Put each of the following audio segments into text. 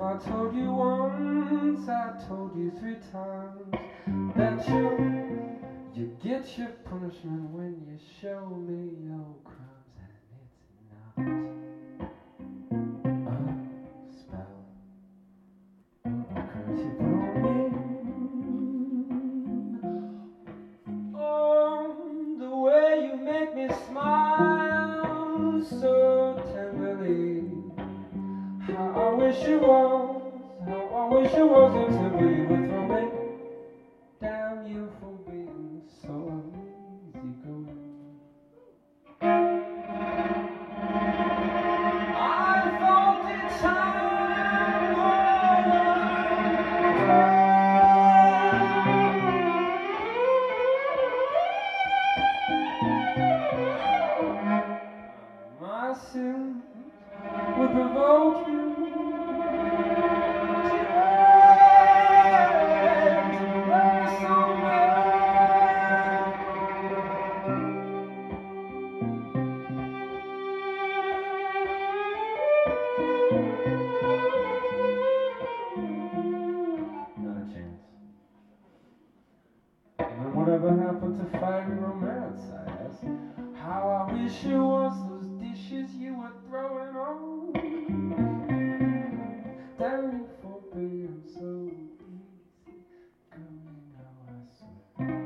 I told you once, I told you 3 times that you get your punishment when you show me your crimes, and it's not a spell or a curse you put on me. Oh, the way you make me smile so tenderly. How I wish it was, how I wish it was a temple you would throw me. Damn you for being so easygoing. I thought the time was my sins would provoke you. Not a chance. And whatever happened to fiery romance, I asked. How I wish it was those dishes you were throwing on. Damn you for being so easy going, now I swear.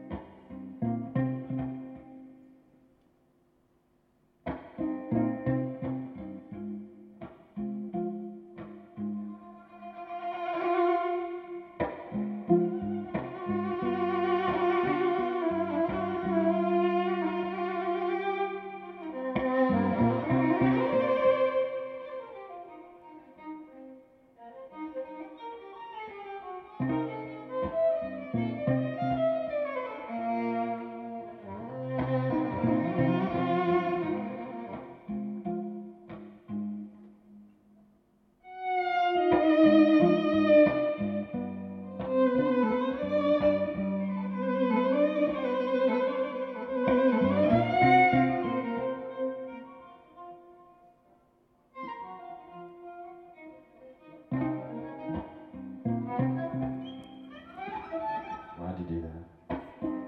Why'd you do that?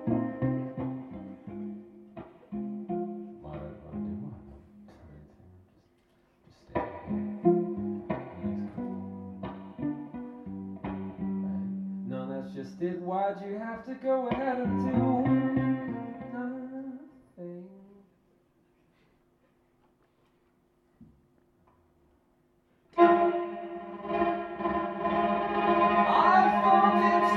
Why'd I do what? Just stay here. Everything's cool. Right? No, that's just it. Why'd you have to go ahead and do nothing? I thought it's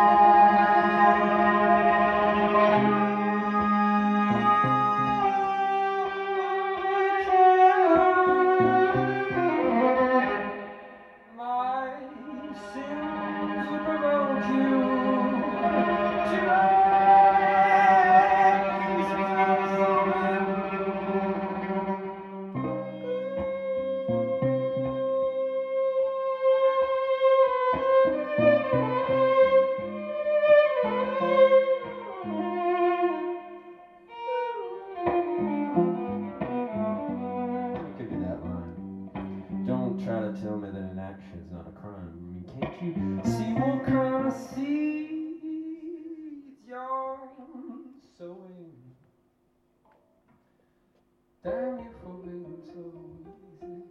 my sins would provoke you to Don't give me that line. Don't try to tell me that an action's not a crime. I mean, can't you see what kind of seeds you're sowing? Damn you for being so easy.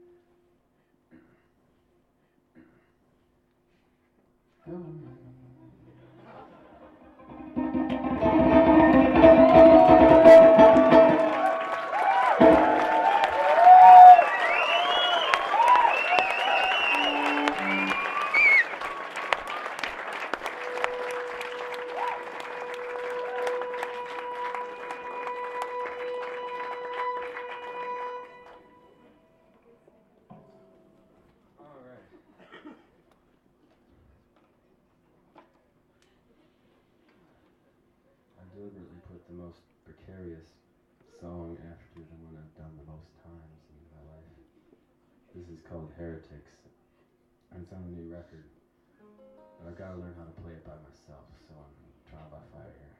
Deliberately put the most precarious song after the one I've done the most times in my life. This is called Heretics, and it's on a new record. But I've got to learn how to play it by myself, so I'm trial by fire here.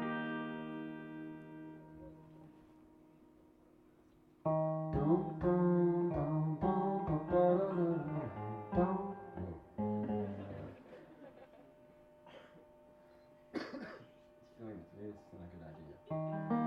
Dum, dum. Isn't a good idea.